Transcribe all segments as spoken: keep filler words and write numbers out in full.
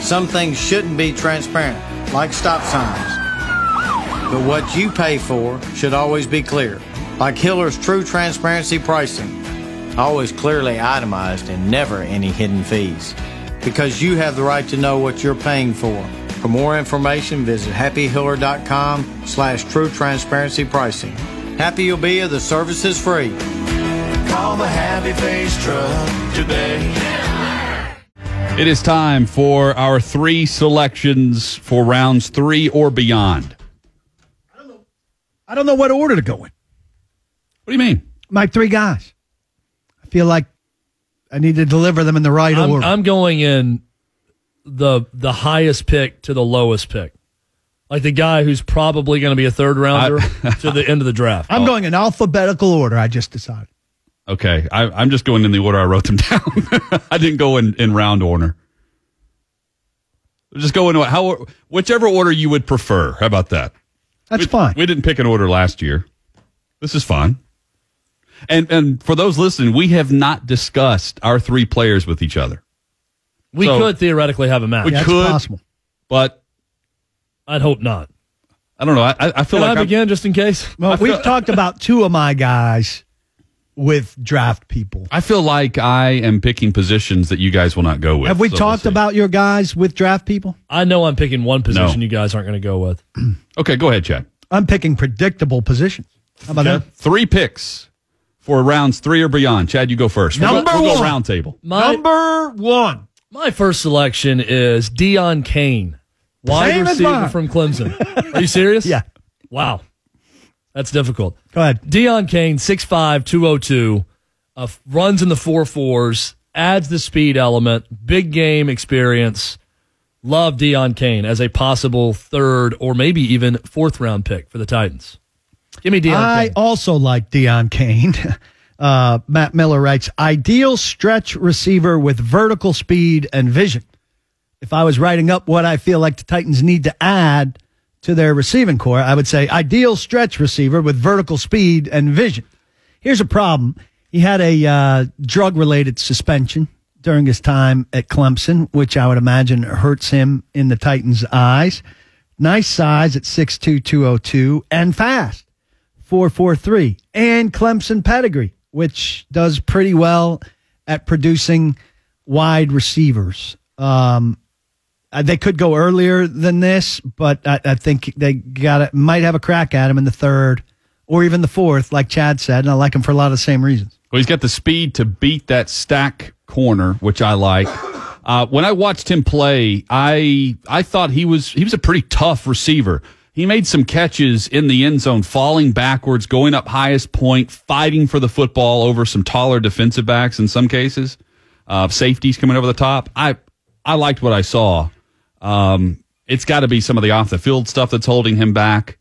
Some things shouldn't be transparent, like stop signs. But what you pay for should always be clear, like Hiller's true transparency pricing. Always clearly itemized and never any hidden fees. Because you have the right to know what you're paying for. For more information, visit happyhiller.com slash true transparency pricing. Happy you'll be if the service is free. Call the Happy Face Truck today. It is time for our three selections for rounds three or beyond. I don't know, I don't know what order to go in. What do you mean? My three guys. I feel like I need to deliver them in the right I'm, order. I'm going in the the highest pick to the lowest pick. Like the guy who's probably going to be a third rounder I, to the end of the draft. I'm oh. going in alphabetical order, I just decided. Okay, I, I'm just going in the order I wrote them down. I didn't go in, in round order. Just go in how whichever order you would prefer. How about that? That's we, fine. We didn't pick an order last year. This is fun. And and for those listening, we have not discussed our three players with each other. We so, could theoretically have a match. We yeah, could, possible. But I'd hope not. I don't know. I, I feel Can like I I'm, begin just in case. Well, feel, we've talked about two of my guys with draft people. I feel like I am picking positions that you guys will not go with. Have we so talked we'll about your guys with draft people? I know I'm picking one position no. you guys aren't going to go with. Okay, go ahead, Chad. I'm picking predictable positions. How about okay. that? Three picks for rounds three or beyond. Chad, you go first. Number we'll go, we'll one. go round table. My, Number one. My first selection is Deion Kane, wide Same as receiver mine. from Clemson. Are you serious? Yeah. Wow. That's difficult. Go ahead. Deion Kane, six five, two oh two, uh, runs in the four fours, adds the speed element, big game experience. Love Deion Kane as a possible third or maybe even fourth round pick for the Titans. Give me Deion I Kane. also like Deion Kane. Uh, Matt Miller writes, ideal stretch receiver with vertical speed and vision. If I was writing up what I feel like the Titans need to add to their receiving core, I would say ideal stretch receiver with vertical speed and vision. Here's a problem. He had a uh, drug-related suspension during his time at Clemson, which I would imagine hurts him in the Titans' eyes. Nice size at six two, two oh two, and fast, four four three, and Clemson pedigree, which does pretty well at producing wide receivers. Um, they could go earlier than this, but I, I think they got might have a crack at him in the third or even the fourth, like Chad said, and I like him for a lot of the same reasons. Well, he's got the speed to beat that stack corner, which I like. Uh, when I watched him play, I I thought he was he was a pretty tough receiver. He made some catches in the end zone, falling backwards, going up highest point, fighting for the football over some taller defensive backs in some cases, uh, safeties coming over the top. I I liked what I saw. Um, it's got to be some of the off the field stuff that's holding him back,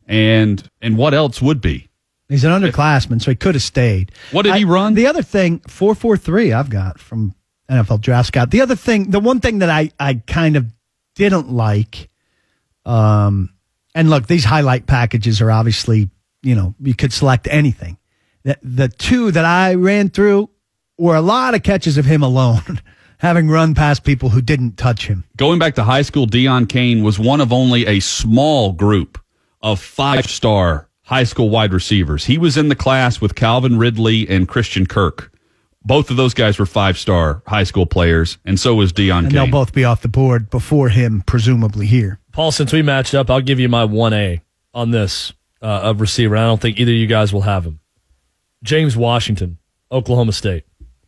and and what else would be? He's an underclassman, so he could have stayed. What did I, he run? The other thing, four four three I've got from N F L Draft Scout. The other thing, the one thing that I, I kind of didn't like, um, and look, these highlight packages are obviously, you know, you could select anything. The, the two that I ran through were a lot of catches of him alone, having run past people who didn't touch him. Going back to high school, Deion Kane was one of only a small group of five-star high school wide receivers. He was in the class with Calvin Ridley and Christian Kirk. Both of those guys were five-star high school players, and so was Deion Kane. And they'll both be off the board before him, presumably here. Paul, since we matched up, I'll give you my one A on this uh, of receiver. I don't think either of you guys will have him. James Washington, Oklahoma State.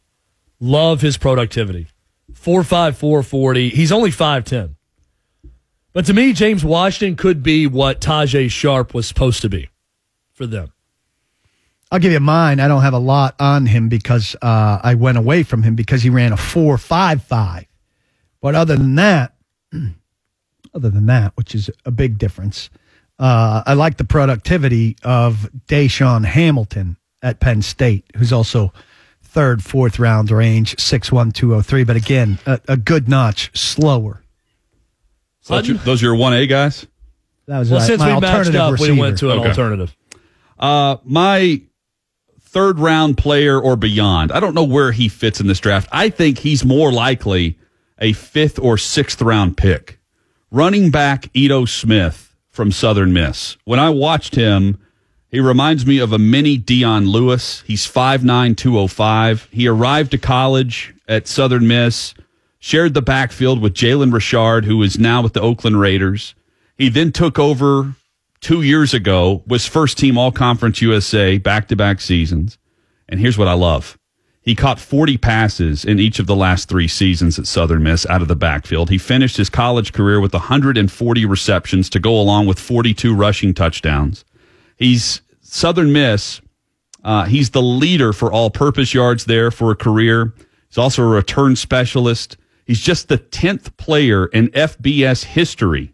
Love his productivity. four five, four forty. He's only five ten. But to me, James Washington could be what Tajay Sharp was supposed to be for them. I'll give you mine. I don't have a lot on him because uh, I went away from him because he ran a four five five. But other than that, other than that, which is a big difference, uh, I like the productivity of Deshaun Hamilton at Penn State, who's also third, fourth round range, six one, two oh three. But again, a, a good notch slower. So that's your, those are your one A guys? That was well, uh, since my we matched alternative up, receiver. we went to an Okay. alternative. Uh, my third round player or beyond, I don't know where he fits in this draft. I think he's more likely a fifth or sixth round pick. Running back Ito Smith from Southern Miss. When I watched him, he reminds me of a mini Dion Lewis. He's five nine, two oh five. He arrived to college at Southern Miss, shared the backfield with Jalen Richard, who is now with the Oakland Raiders. He then took over two years ago, was first-team All-Conference U S A back-to-back seasons. And here's what I love. He caught forty passes in each of the last three seasons at Southern Miss out of the backfield. He finished his college career with one hundred forty receptions to go along with forty-two rushing touchdowns. He's Southern Miss. Uh, he's the leader for all-purpose yards there for a career. He's also a return specialist. He's just the tenth player in F B S history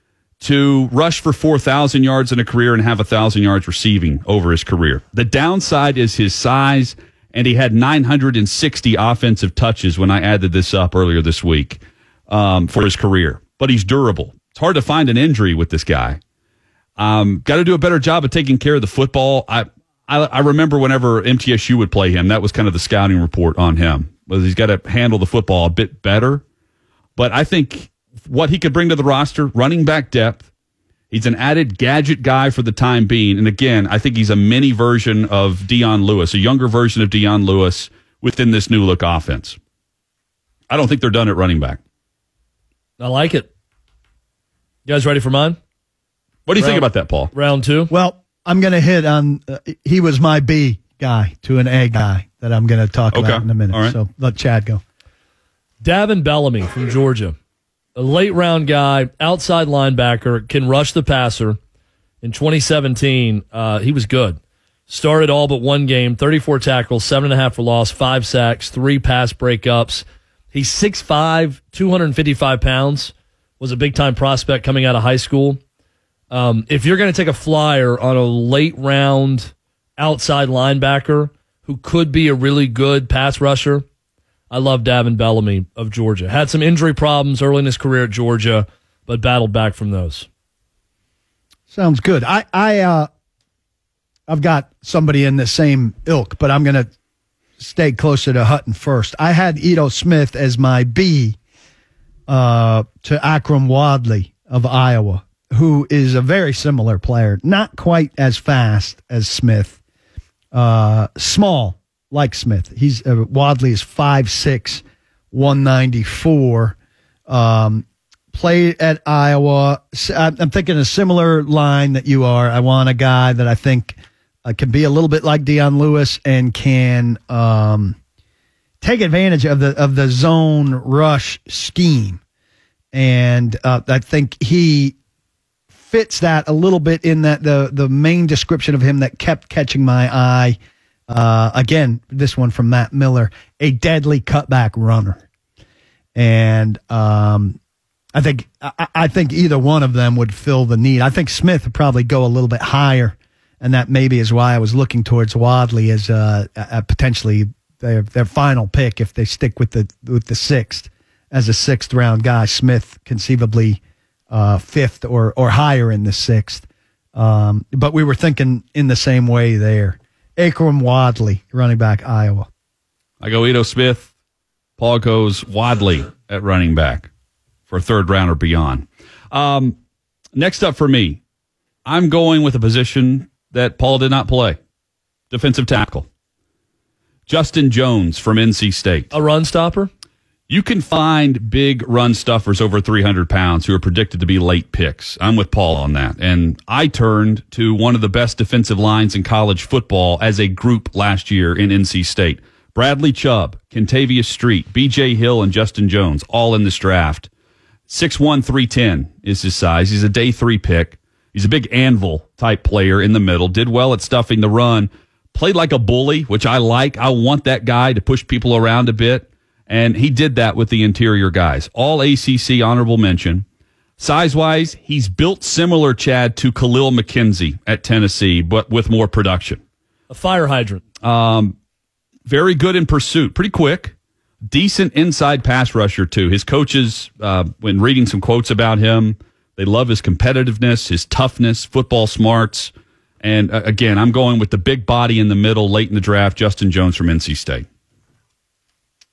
to rush for four thousand yards in a career and have one thousand yards receiving over his career. The downside is his size, and he had nine hundred sixty offensive touches when I added this up earlier this week um, for his career. But he's durable. It's hard to find an injury with this guy. Um, Got to do a better job of taking care of the football. I, I I remember whenever M T S U would play him, that was kind of the scouting report on him. Was he's got to handle the football a bit better. But I think what he could bring to the roster, running back depth, he's an added gadget guy for the time being. And again, I think he's a mini version of Dion Lewis, a younger version of Dion Lewis within this new look offense. I don't think they're done at running back. I like it. You guys ready for mine? What do you round, think about that, Paul? Round two? Well, I'm going to hit on, uh, he was my B guy to an A guy that I'm going to talk okay. about in a minute. All right. So let Chad go. Davin Bellamy from Georgia. A late round guy, outside linebacker, can rush the passer. In twenty seventeen, uh, he was good. Started all but one game, thirty-four tackles, seven and a half for loss, five sacks, three pass breakups. He's six five, two hundred fifty-five pounds, was a big-time prospect coming out of high school. Um, if you're going to take a flyer on a late round outside linebacker who could be a really good pass rusher, I love Davin Bellamy of Georgia. Had some injury problems early in his career at Georgia, but battled back from those. Sounds good. I, I, uh, I've got somebody in the same ilk, but I'm going to stay closer to Hutton first. I had Ito Smith as my B uh, to Akram Wadley of Iowa, who is a very similar player. Not quite as fast as Smith. Uh, small, like Smith. He's uh, Wadley is five six, one ninety-four. Um, played at Iowa. I'm thinking a similar line that you are. I want a guy that I think uh, can be a little bit like Dion Lewis and can um, take advantage of the of the zone rush scheme. And uh, I think he fits that a little bit in that the the main description of him that kept catching my eye. Uh, again, this one from Matt Miller, a deadly cutback runner. And um, I think I, I think either one of them would fill the need. I think Smith would probably go a little bit higher, and that maybe is why I was looking towards Wadley as uh, a, potentially their their final pick if they stick with the with the sixth as a sixth round guy. Smith conceivably uh, fifth or or higher in the sixth. Um, but we were thinking in the same way there. Akram Wadley, running back, Iowa. I go Ito Smith. Paul goes Wadley at running back for a third round or beyond. Um, next up for me, I'm going with a position that Paul did not play. Defensive tackle. Justin Jones from N C State. A run stopper? You can find big run stuffers over three hundred pounds who are predicted to be late picks. I'm with Paul on that. And I turned to one of the best defensive lines in college football as a group last year in N C State. Bradley Chubb, Kentavious Street, B J Hill, and Justin Jones, all in this draft. six one, three ten is his size. He's a day three pick. He's a big anvil type player in the middle. Did well at stuffing the run. Played like a bully, which I like. I want that guy to push people around a bit. And he did that with the interior guys. All A C C honorable mention. Size-wise, he's built similar, Chad, to Khalil McKenzie at Tennessee, but with more production. A fire hydrant. Um, very good in pursuit. Pretty quick. Decent inside pass rusher, too. His coaches, uh, when reading some quotes about him, they love his competitiveness, his toughness, football smarts. And, uh, again, I'm going with the big body in the middle, late in the draft, Justin Jones from N C State.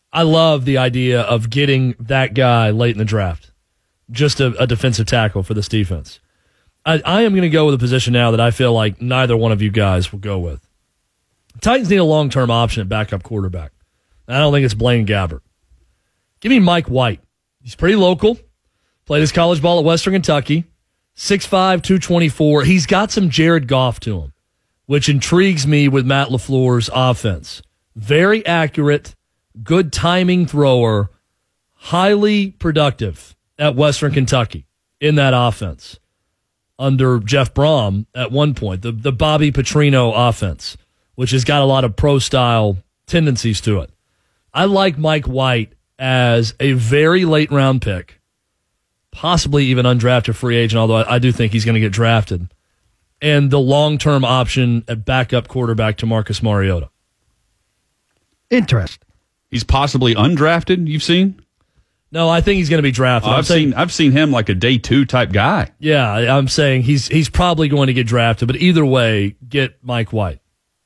I love the idea of getting that guy late in the draft. Just a, a defensive tackle for this defense. I, I am going to go with a position now that I feel like neither one of you guys will go with. Titans need a long-term option at backup quarterback. I don't think it's Blaine Gabbert. Give me Mike White. He's pretty local. Played his college ball at Western Kentucky. six five, two twenty-four. He's got some Jared Goff to him, which intrigues me with Matt LaFleur's offense. Very accurate, good timing thrower, highly productive at Western Kentucky in that offense under Jeff Brom at one point, the, the Bobby Petrino offense, which has got a lot of pro-style tendencies to it. I like Mike White as a very late-round pick, possibly even undrafted free agent, although I, I do think he's going to get drafted, and the long-term option at backup quarterback to Marcus Mariota. Interest. He's possibly undrafted, you've seen? No, I think he's going to be drafted. Oh, I'm I've saying, seen I've seen him like a day two type guy. Yeah, I'm saying he's he's probably going to get drafted, but either way, get Mike White.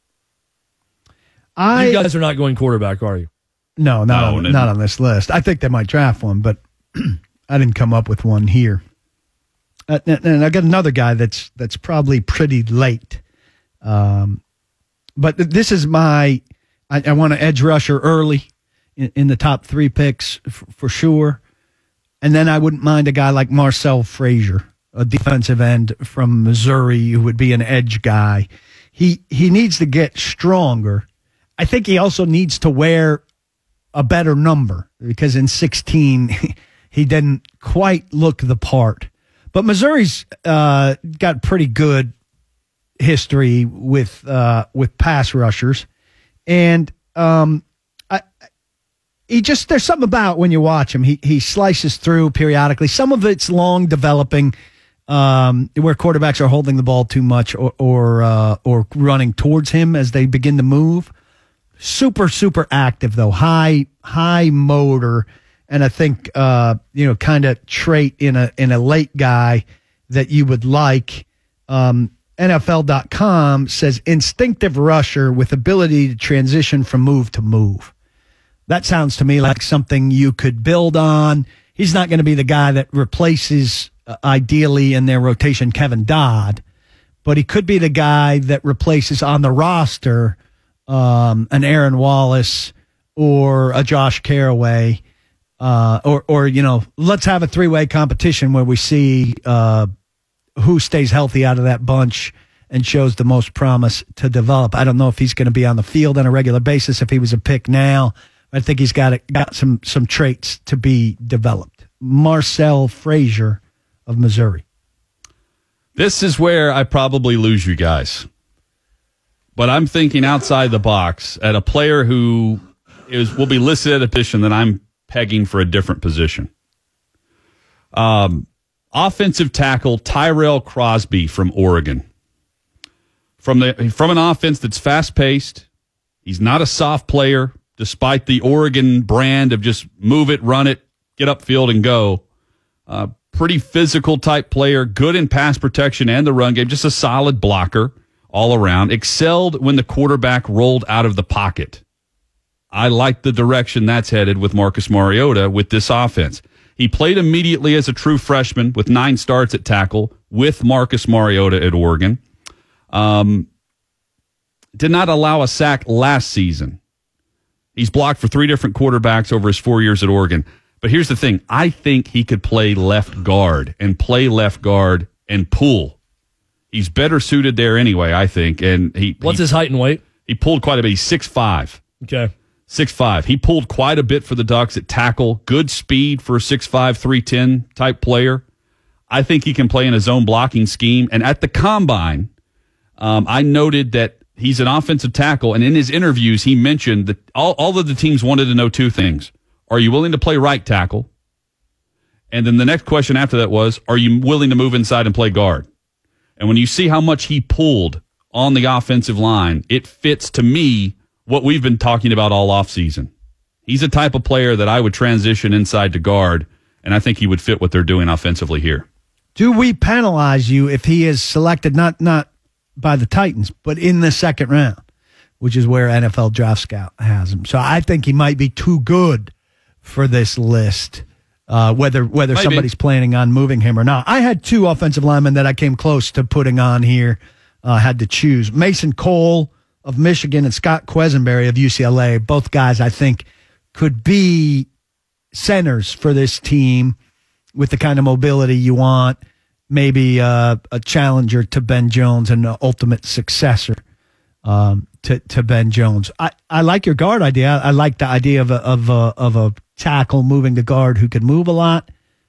I, you guys are not going quarterback, are you? No, not, No, on, no. not on this list. I think they might draft one, but I didn't come up with one here. Uh, and and I got another guy that's that's probably pretty late. Um, but th- this is my, I, I want an edge rusher early in, in the top three picks f- for sure. And then I wouldn't mind a guy like Marcel Frazier, a defensive end from Missouri who would be an edge guy. He he needs to get stronger. I think he also needs to wear a better number because in sixteen he didn't quite look the part. But Missouri's uh, got pretty good history with uh, with pass rushers, and um, I, he just there's something about when you watch him. He he slices through periodically. Some of it's long developing, um, where quarterbacks are holding the ball too much or or uh, or running towards him as they begin to move. Super super active though, high high motor. And I think, uh, you know, kind of trait in a in a late guy that you would like. Um, N F L dot com says instinctive rusher with ability to transition from move to move. That sounds to me like something you could build on. He's not going to be the guy that replaces, uh, ideally in their rotation, Kevin Dodd, but he could be the guy that replaces on the roster um, an Aaron Wallace or a Josh Caraway. Uh, or, or, you know, let's have a three-way competition where we see uh, who stays healthy out of that bunch and shows the most promise to develop. I don't know if he's going to be on the field on a regular basis if he was a pick now. I think he's got a, got some some traits to be developed. Marcel Frazier of Missouri. This is where I probably lose you guys. But I'm thinking outside the box at a player who is will be listed at a position that I'm pegging for a different position. Um, offensive tackle Tyrell Crosby from Oregon. From the from an offense that's fast-paced. He's not a soft player, despite the Oregon brand of just move it, run it, get upfield and go. Uh, pretty physical type player, good in pass protection and the run game, just a solid blocker all around. Excelled when the quarterback rolled out of the pocket. I like the direction that's headed with Marcus Mariota with this offense. He played immediately as a true freshman with nine starts at tackle with Marcus Mariota at Oregon. Um, did not allow a sack last season. He's blocked for three different quarterbacks over his four years at Oregon. But here's the thing. I think he could play left guard and play left guard and pull. He's better suited there anyway, I think. And he What's he, his height and weight? He pulled quite a bit. He's six five. Okay. six five. He pulled quite a bit for the Ducks at tackle. Good speed for a six five, three ten type player. I think he can play in a zone blocking scheme. And at the combine, um, I noted that he's an offensive tackle. And in his interviews, he mentioned that all, all of the teams wanted to know two things. Are you willing to play right tackle? And then the next question after that was, are you willing to move inside and play guard? And when you see how much he pulled on the offensive line, it fits to me what we've been talking about all offseason. He's a type of player that I would transition inside to guard, and I think he would fit what they're doing offensively here. Do we penalize you if he is selected not not by the Titans, but in the second round? which is where N F L Draft Scout has him. So I think he might be too good for this list, uh, whether whether Maybe. somebody's planning on moving him or not. I had two offensive linemen that I came close to putting on here. I uh, had to choose. Mason Cole of Michigan and Scott Quesenberry of U C L A. Both guys I think could be centers for this team with the kind of mobility you want. Maybe uh, a challenger to Ben Jones and an ultimate successor um, to, to Ben Jones. I, I like your guard idea. I like the idea of a, of a, of a tackle moving to guard who can move a lot.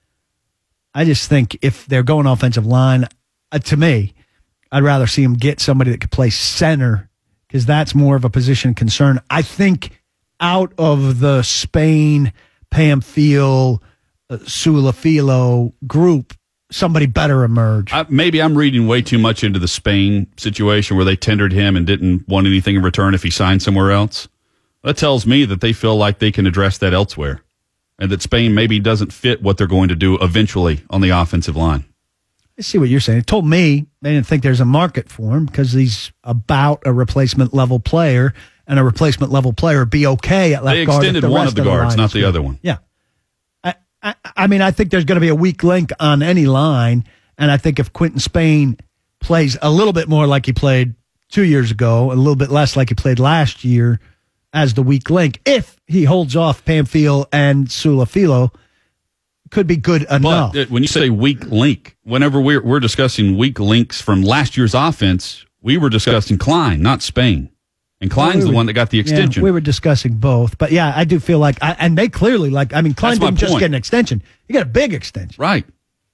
I just think if they're going offensive line, uh, to me, I'd rather see them get somebody that could play center because that's more of a position concern. I think out of the Spain, Pamphile, uh, Sulafilo group, somebody better emerge. I, maybe I'm reading way too much into the Spain situation where they tendered him and didn't want anything in return if he signed somewhere else. That tells me that they feel like they can address that elsewhere and that Spain maybe doesn't fit what they're going to do eventually on the offensive line. I see what you're saying. It told me they didn't think there's a market for him because he's about a replacement level player, and a replacement level player would be okay at left They guard. extended the one rest of the of guards, line not is the good. other one. Yeah. I, I, I mean, I think there's going to be a weak link on any line, and I think if Quentin Spain plays a little bit more like he played two years ago, a little bit less like he played last year as the weak link, if he holds off Pamphile and Sulafilo, could be good enough. But when you say weak link, whenever we're, we're discussing weak links from last year's offense, we were discussing Klein, not Spain. And Klein's well, we the were, one that got the extension. Yeah, we were discussing both. But yeah, I do feel like, I, and they clearly like, I mean, Klein That's my didn't just point. get an extension. He got a big extension. Right.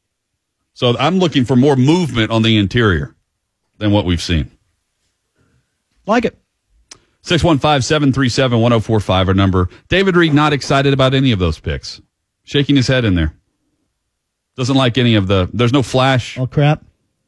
So I'm looking for more movement on the interior than what we've seen. Like it. six one five, seven three seven, one oh four five, our number. David Reed not excited about any of those picks. Shaking his head in there. Doesn't like any of the, there's no flash. Oh, crap.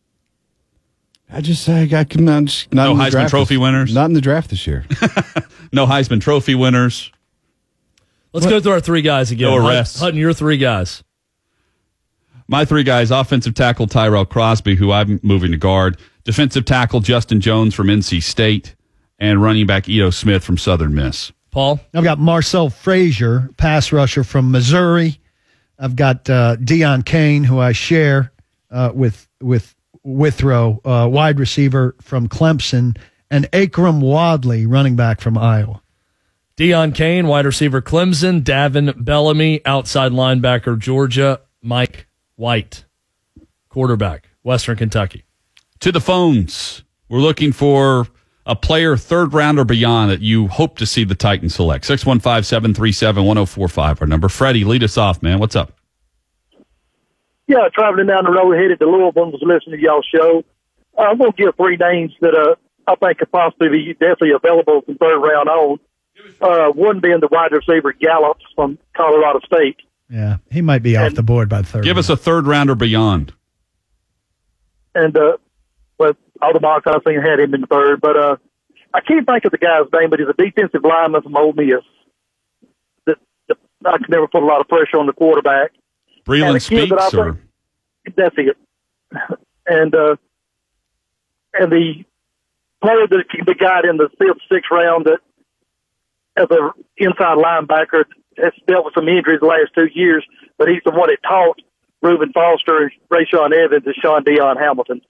I just say I can not, just, not No in the Heisman draft Trophy this, winners? Not in the draft this year. No Heisman Trophy winners. Let's go through our three guys again. No arrests. Hutton, your three guys. My three guys, offensive tackle Tyrell Crosby, who I'm moving to guard, defensive tackle Justin Jones from N C State, and running back Ito Smith from Southern Miss. Paul? I've got Marcel Frazier, pass rusher from Missouri. I've got uh, Deion Kane, who I share uh, with with Withrow, uh, wide receiver from Clemson, and Akram Wadley, running back from Iowa. Deion Kane, wide receiver Clemson. Davin Bellamy, outside linebacker Georgia. Mike White, quarterback, Western Kentucky. To the phones. We're looking for a player third round or beyond that you hope to see the Titans select. six one five, seven three seven, one oh four five, our number. Freddie, lead us off, man. What's up? Yeah, traveling down the road headed to Louisville and was listening to y'all's show. Uh, I'm going to give three names that uh, I think could possibly be definitely available from third round on. Uh, one being the wide receiver Gallup from Colorado State. Yeah, he might be off And- the board by the third. Give us a third round or beyond. And uh, well, all the mocks I've seen had him in the third, but uh, I can't think of the guy's name, but he's a defensive lineman from Ole Miss. That, that I could never put a lot of pressure on the quarterback. And Breland a kid that I Speaks or think- That's it. And uh, and the player that can be got in the fifth, sixth round that as an inside linebacker has dealt with some injuries the last two years, but he's the one that taught Reuben Foster and Rayshawn Evans and Sean Dion Hamilton.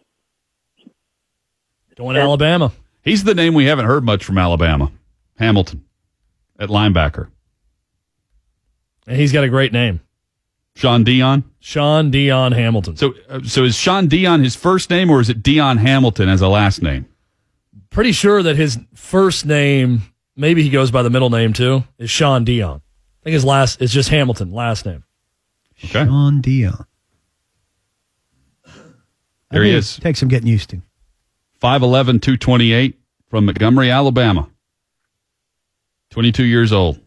Going to Alabama. he's the name we haven't heard much from Alabama. Hamilton at linebacker. And he's got a great name. Sean Dion. Sean Dion Hamilton. So, uh, so is Sean Dion his first name, or is it Dion Hamilton as a last name? Pretty sure that his first name, maybe he goes by the middle name too, is Sean Dion. I think his last is just Hamilton, last name. Okay, Sean Dion. there he is. Takes some getting used to. five eleven, two twenty-eight from Montgomery, Alabama. twenty-two years old.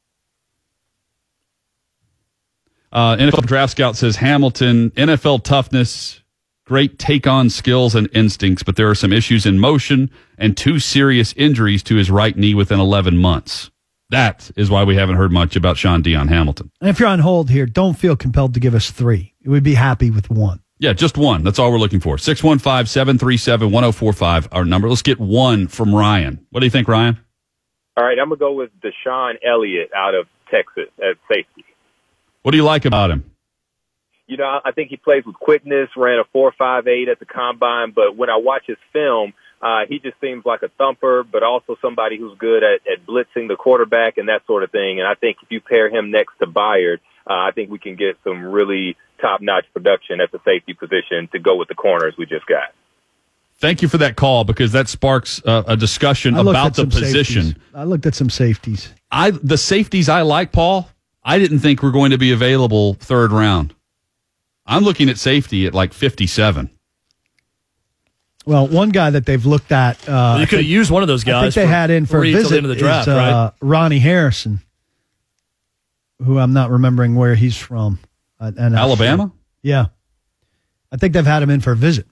Uh, N F L Draft Scout says Hamilton, N F L toughness, great take-on skills and instincts, but there are some issues in motion and two serious injuries to his right knee within eleven months. That is why we haven't heard much about Sean Dion Hamilton. And if you're on hold here, don't feel compelled to give us three. We'd be happy with one. Yeah, just one. That's all we're looking for. six one five, seven three seven, one oh four five, our number. Let's get one from Ryan. What do you think, Ryan? All right, I'm going to go with Deshaun Elliott out of Texas at safety. What do you like about him? You know, I think he plays with quickness, ran a four five eight at the combine, but when I watch his film, uh, he just seems like a thumper, but also somebody who's good at, at blitzing the quarterback and that sort of thing. And I think if you pair him next to Byard, uh, I think we can get some really top-notch production at the safety position to go with the corners we just got. Thank you for that call, because that sparks uh, a discussion about the position. Safeties. I looked at some safeties. I the safeties I like, Paul, I didn't think were going to be available third round. I'm looking at safety at like fifty-seven. Well, one guy that they've looked at. Uh, well, you could have used one of those guys. I think they for had in for a visit the end of the draft, is, uh, right? Ronnie Harrison, who I'm not remembering where he's from. Uh, and Alabama? Sure. Yeah. I think they've had him in for a visit.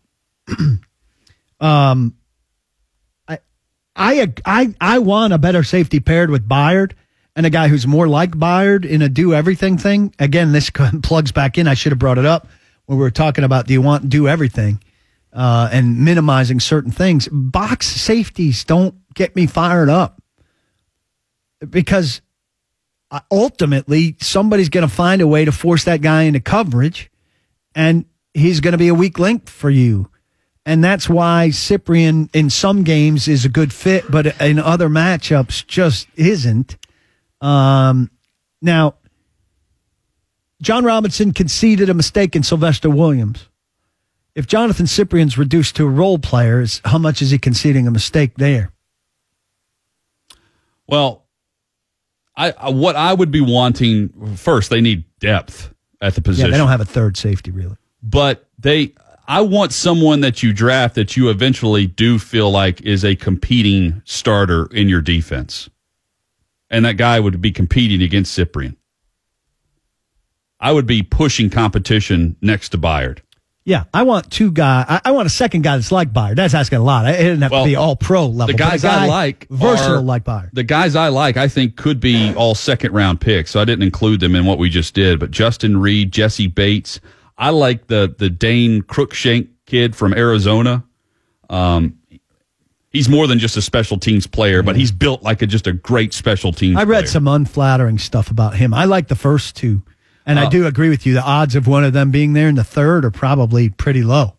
um, I, I, I, I want a better safety paired with Byard and a guy who's more like Byard in a do-everything thing. Again, this plugs back in. I should have brought it up when we were talking about do you want do everything uh, and minimizing certain things. Box safeties don't get me fired up because ultimately somebody's going to find a way to force that guy into coverage, and he's going to be a weak link for you. And that's why Cyprien in some games is a good fit, but in other matchups just isn't. Um, now, John Robinson conceded a mistake in Sylvester Williams. If Jonathan Cyprien's reduced to a role player, how much is he conceding a mistake there? Well, I, I what I would be wanting, first, they need depth at the position. Yeah, they don't have a third safety, really. But they, I want someone that you draft that you eventually do feel like is a competing starter in your defense. And that guy would be competing against Cyprien. I would be pushing competition next to Byard. Yeah, I want two guys. I, I want a second guy that's like Byard. That's asking a lot. It doesn't have well, to be all pro level. The guys guy I like versatile are, like Byard. The guys I like, I think, could be all second round picks. So I didn't include them in what we just did. But Justin Reed, Jesse Bates. I like the the Dane Cruikshank kid from Arizona. Um, he's more than just a special teams player, but he's built like a, just a great special teams I read player. some unflattering stuff about him. I like the first two. And uh, I do agree with you. The odds of one of them being there in the third are probably pretty low.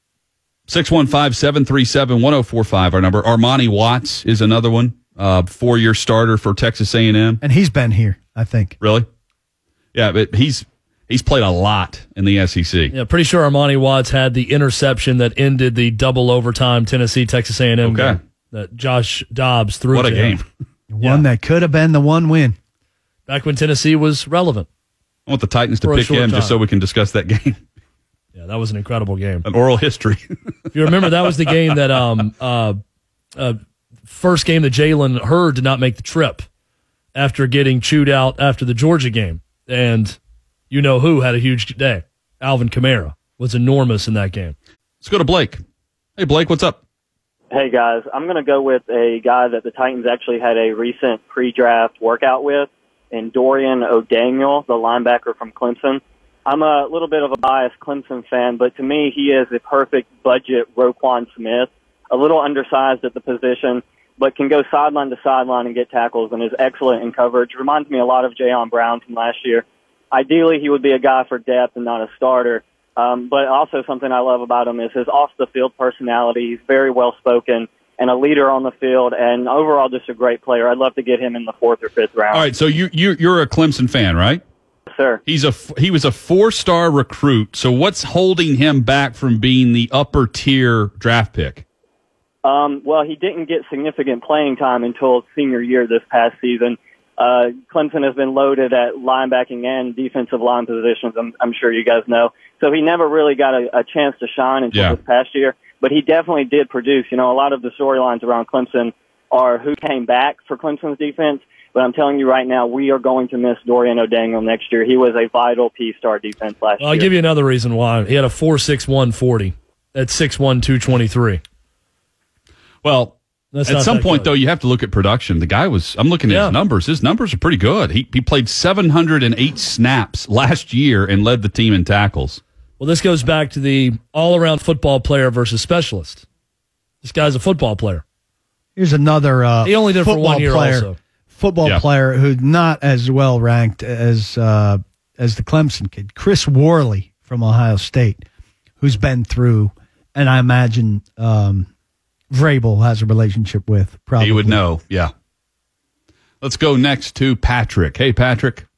six one five, seven three seven, one oh four five, our number. Armani Watts is another one, uh, four-year starter for Texas A and M. And he's been here, I think. Really? Yeah, but he's he's played a lot in the S E C. Yeah, pretty sure Armani Watts had the interception that ended the double overtime Tennessee-Texas A and M Okay. game that Josh Dobbs threw. What a to game. him. One Yeah. that could have been the one win. Back when Tennessee was relevant. I want the Titans to For a pick short him just time. so we can discuss that game. Yeah, that was an incredible game. An oral history. If you remember, that was the game that um uh, uh first game that Jalen Hurd did not make the trip after getting chewed out after the Georgia game, and you know who had a huge day? Alvin Kamara was enormous in that game. Let's go to Blake. Hey, Blake, what's up? Hey, guys. I'm going to go with a guy that the Titans actually had a recent pre-draft workout with, and Dorian O'Daniel, the linebacker from Clemson. I'm a little bit of a biased Clemson fan, but to me, he is a perfect budget Roquan Smith, a little undersized at the position, but can go sideline to sideline and get tackles and is excellent in coverage. Reminds me a lot of Jayon Brown from last year. Ideally, he would be a guy for depth and not a starter. Um, but also something I love about him is his off-the-field personality. He's very well-spoken and a leader on the field, and overall just a great player. I'd love to get him in the fourth or fifth round. All right, so you, you, you're a Clemson fan, right? Sir. He's a, he was a four-star recruit, so what's holding him back from being the upper-tier draft pick? Um, well, he didn't get significant playing time until senior year this past season. Uh, Clemson has been loaded at linebacking and defensive line positions, I'm, I'm sure you guys know. So he never really got a, a chance to shine until Yeah. this past year. But he definitely did produce. You know, a lot of the storylines around Clemson are who came back for Clemson's defense. But I'm telling you right now, we are going to miss Dorian O'Daniel next year. He was a vital piece to our defense last Well, I'll year. give you another reason why. He had a four six one forty at six one, two twenty-three. Well, That's at not some that point, good. though, you have to look at production. The guy was, I'm looking at Yeah. his numbers. His numbers are pretty good. He, he played seven hundred eight snaps last year and led the team in tackles. Well, this goes back to the all-around football player versus specialist. This guy's a football player. Here's another uh, he only did it for one year player, also. Football Yeah. player who's not as well ranked as uh, as the Clemson kid, Chris Worley from Ohio State, who's been through, and I imagine um, Vrabel has a relationship with. Probably He would know, yeah. Let's go next to Patrick. Hey, Patrick.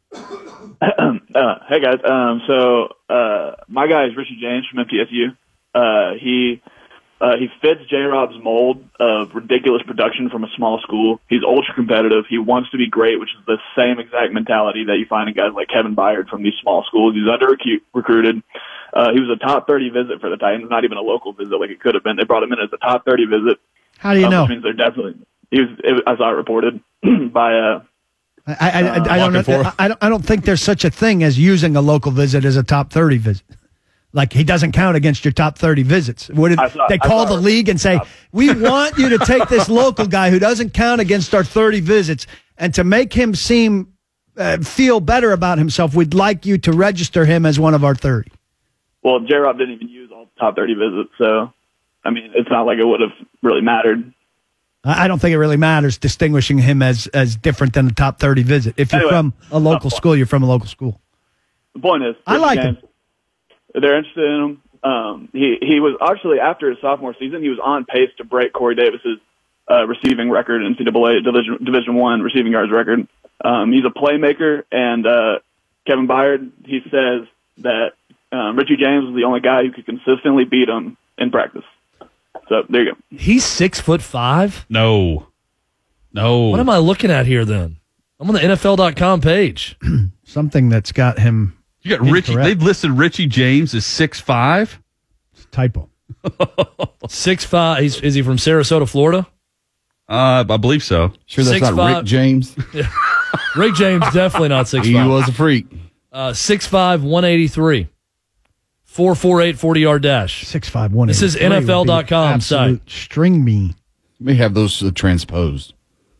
Uh, hey guys, um, so uh, my guy is Richie James from M T S U. Uh, he uh, he fits J. Rob's mold of ridiculous production from a small school. He's ultra competitive. He wants to be great, which is the same exact mentality that you find in guys like Kevin Byard from these small schools. He's under recruited. Uh, he was a top thirty visit for the Titans, not even a local visit like it could have been. They brought him in as a top thirty visit. How do you um, know? Which means they're definitely. He was. It, I saw it reported by. Uh, I, I, I, I, don't, walking I, I don't. I don't think there's such a thing as using a local visit as a top thirty visit. Like he doesn't count against your top thirty visits. What if I saw- they I call saw the it. league and say, "We want you to take this local guy who doesn't count against our thirty visits, and to make him seem uh, feel better about himself, we'd like you to register him as one of our thirty." well, J. Rob didn't even use all the top thirty visits, so I mean, it's not like it would have really mattered. I I don't think it really matters distinguishing him as as different than the top thirty visit. If you're Anyway, from a local school, you're from a local school. The point is, I Richie like James, him. They're interested in him. Um, he he was actually after his sophomore season, he was on pace to break Corey Davis's uh, receiving record in N C double A Division Division One receiving yards record. Um, he's a playmaker, and uh, Kevin Byard, he says that um, Richie James was the only guy who could consistently beat him in practice. So there you go. He's six foot five. No. No. What am I looking at here then? I'm on the N F L dot com page. Something that's got him. You got Richie. Incorrect. They've listed Richie James as six five. Typo. Six five. He's, is he from Sarasota, Florida? Uh, I believe so. Sure, that's Six not five. Rick James. Rick James definitely not six He five. was a freak. Uh, six five, one eighty-three. four forty-eight forty-yard dash. Six five one. This is N F L dot com site. String bean. Let me have those uh, transposed.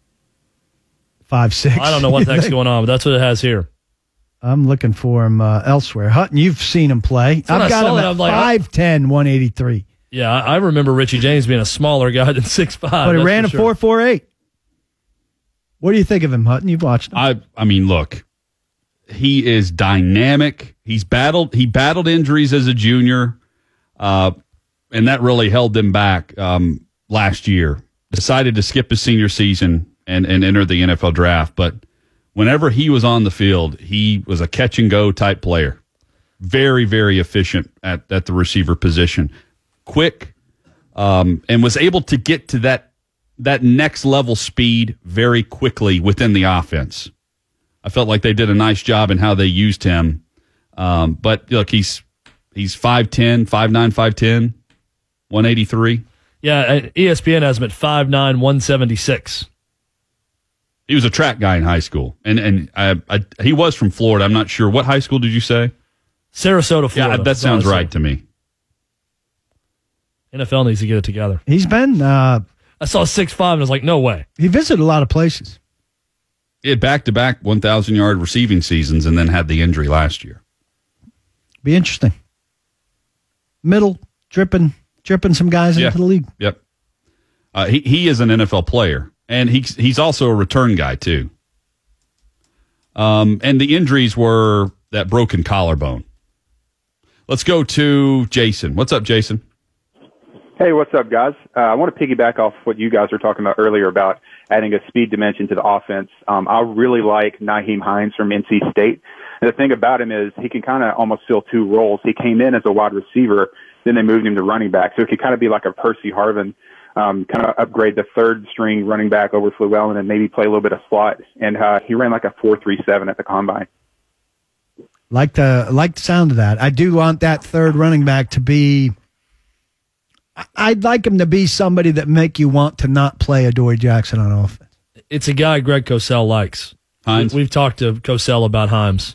Five six. I don't know what the heck's going on, but that's what it has here. I'm looking for him uh, elsewhere. Hutton, you've seen him play. when I I've got saw him that, at I'm like, five ten, one eighty-three. Yeah, I, I remember Richie James being a smaller guy than six five. But he ran a four four eight. What do you think of him, Hutton? You've watched him. I I mean, look, he is dynamic. He's battled. He battled injuries as a junior, uh, and that really held him back um, last year. Decided to skip his senior season and and enter the N F L draft. But whenever he was on the field, he was a catch and go type player. Very very efficient at at the receiver position. Quick, um, and was able to get to that that next level speed very quickly within the offense. I felt like they did a nice job in how they used him. Um, but look, he's he's five ten, five nine, five ten, one eighty-three. Yeah, E S P N has him at five nine, one seventy-six. He was a track guy in high school, and and I, I, he was from Florida. I'm not sure what high school did you say? Sarasota, Florida. Yeah, that sounds right to me. N F L needs to get it together. He's been. Uh, I saw six five and I was like, no way. he visited a lot of places. He had back to back one thousand yard receiving seasons, and then had the injury last year. Be interesting. Middle dripping, dripping some guys Yeah. into the league. Yep. Uh, he he is an N F L player, and he's he's also a return guy too. Um, and the injuries were that broken collarbone. Let's go to Jason. What's up, Jason? Hey, what's up, guys? Uh, I want to piggyback off what you guys were talking about earlier about adding a speed dimension to the offense. Um, I really like Nyheim Hines from N C State. And the thing about him is he can kind of almost fill two roles. He came in as a wide receiver, then they moved him to running back. So it could kind of be like a Percy Harvin, um, kind of upgrade the third string running back over Llewellyn and maybe play a little bit of slot. And uh, he ran like a four three seven at the combine. Like the like the sound of that. I do want that third running back to be. I'd like him to be somebody that make you want to not play Adoree Jackson on offense. It's a guy Greg Cosell likes. Hines? We've talked to Cosell about Himes.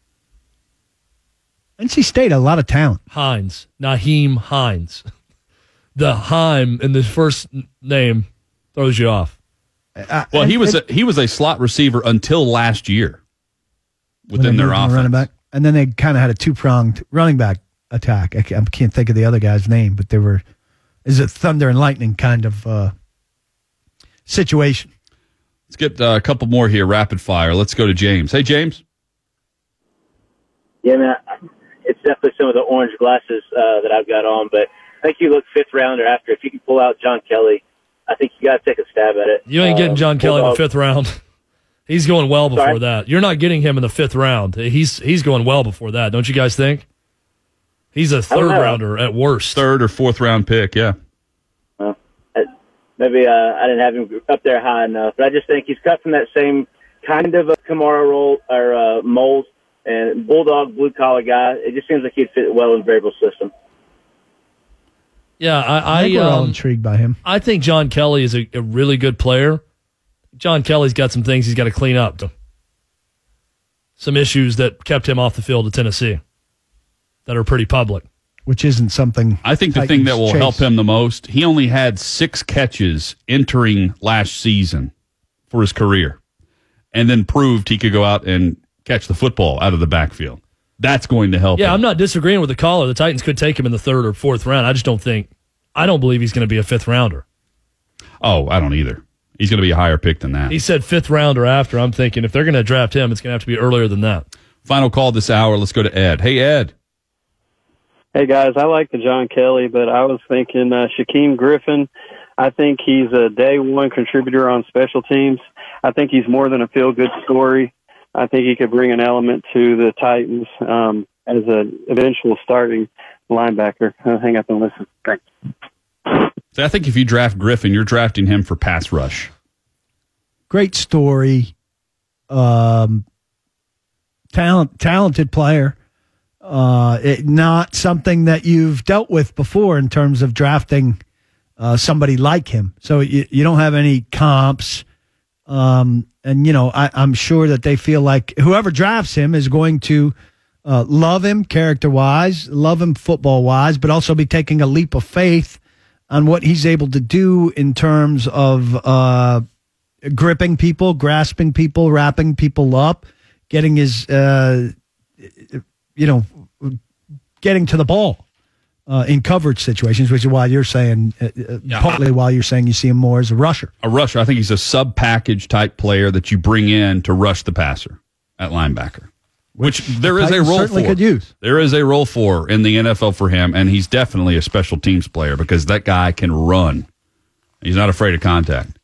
N C State, a lot of talent. Hines. Nyheim Hines. The Heim in the first n- name throws you off. Uh, Well, and he was it- a, he was a slot receiver until last year when within they their moved him to offense. running back, and then they kind of had a two pronged running back attack. I can't, I can't think of the other guy's name, but they were is a thunder and lightning kind of uh, situation. Let's get uh, a couple more here, rapid fire. Let's go to James. Hey, James. Yeah, man, it's definitely some of the orange glasses uh, that I've got on, but I think you look fifth round or after. If you can pull out John Kelly, I think you got to take a stab at it. You ain't getting John um, Kelly in the Bulldog. fifth round. He's going well before Sorry? that. You're not getting him in the fifth round. He's he's going well before that. Don't you guys think? He's a third know. rounder at worst. Third or fourth round pick, yeah. Well, I, maybe uh, I didn't have him up there high enough, but I just think he's cut from that same kind of a Kamara role or uh, mold and Bulldog blue collar guy. It just seems like he'd fit well in Vrabel's system. Yeah, I I I, think we're all um, intrigued by him. I think John Kelly is a, a really good player. John Kelly's got some things he's got to clean up. Some issues that kept him off the field at Tennessee that are pretty public. Which isn't something. I think the Titans thing that will chase. help him the most, he only had six catches entering last season for his career, and then proved he could go out and catch the football out of the backfield. That's going to help Yeah, him. I'm not disagreeing with the caller. The Titans could take him in the third or fourth round. I just don't think, I don't believe he's going to be a fifth rounder. Oh, I don't either. He's going to be a higher pick than that. He said fifth round or after. I'm thinking if they're going to draft him, it's going to have to be earlier than that. Final call this hour. Let's go to Ed. Hey, Ed. Hey, guys, I like the John Kelly, but I was thinking uh, Shaquem Griffin. I think he's a day one contributor on special teams. I think he's more than a feel-good story. I think he could bring an element to the Titans um, as an eventual starting linebacker. I'll hang up and listen. Thanks. So I think if you draft Griffin, you're drafting him for pass rush. Great story. Um, talent, talented player. Uh, it, not something that you've dealt with before in terms of drafting uh, somebody like him. So you, you don't have any comps. Um, and, you know, I, I'm sure that they feel like whoever drafts him is going to uh, love him character-wise, love him football-wise, but also be taking a leap of faith on what he's able to do in terms of uh, gripping people, grasping people, wrapping people up, getting his, uh, you know, getting to the ball uh, in coverage situations, which is why you're saying, uh, Yeah. partly why you're saying you see him more as a rusher. A rusher. I think he's a sub-package type player that you bring in to rush the passer at linebacker, which there is a Titans role certainly for. could use. There is a role for in the N F L for him, and he's definitely a special teams player because that guy can run. He's not afraid of contact.